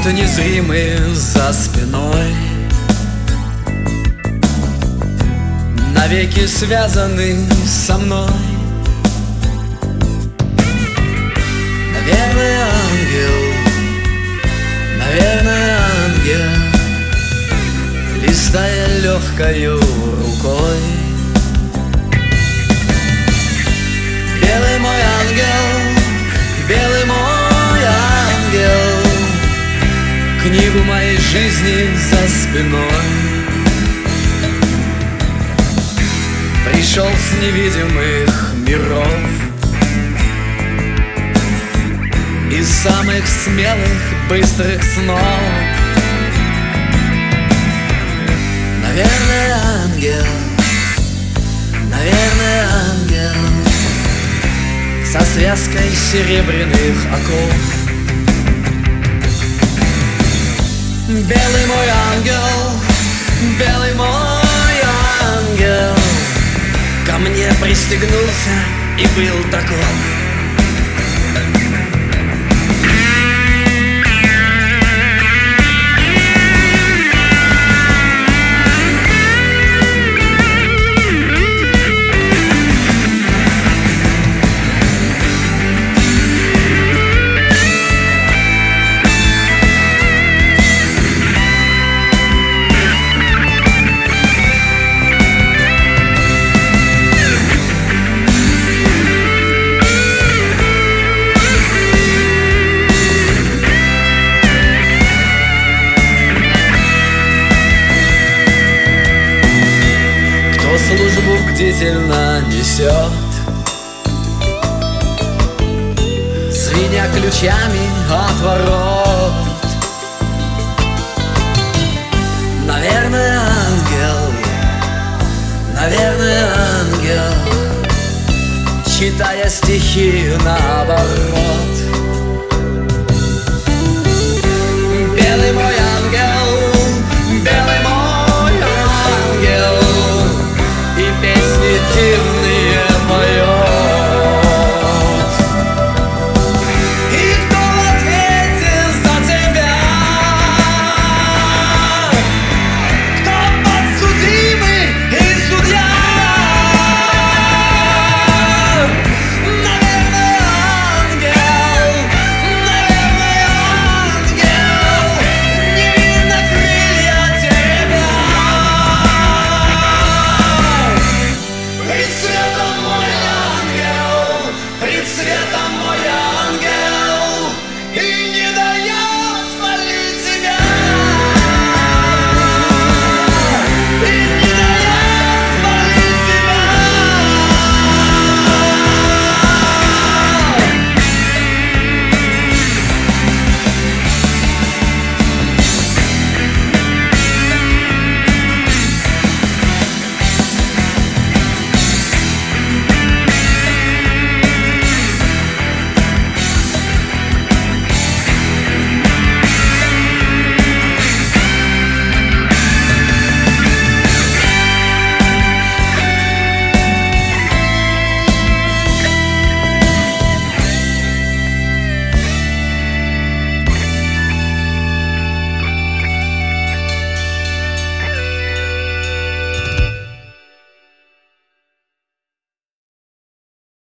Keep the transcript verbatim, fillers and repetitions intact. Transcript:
Кто-то незримый за спиной, навеки связанный со мной. Наверное, ангел, наверное, ангел, листая легкою рукой. Белый мой ангел, белый мой ангел, книгу моей жизни за спиной. Пришел с невидимых миров, из самых смелых, быстрых снов. Наверное, ангел, наверное, ангел, со связкой серебряных оков. Белый мой ангел, белый мой ангел, ко мне пристегнулся и был таков. Службу бдительно несет, звеня ключами от ворот. Наверное, ангел, наверное, ангел, читая стихи наоборот.